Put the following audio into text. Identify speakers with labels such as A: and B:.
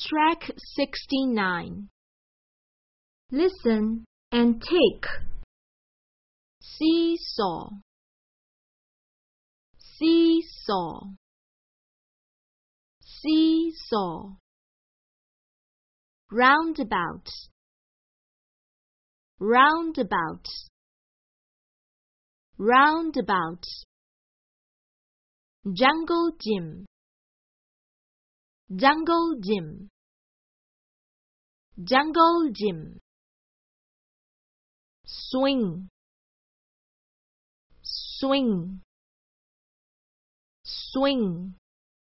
A: Track 69.
B: Listen and take.
A: Seesaw, seesaw, seesaw. Roundabout, roundabout, roundabout. Jungle gym, jungle gym, jungle gym. Swing, swing, swing.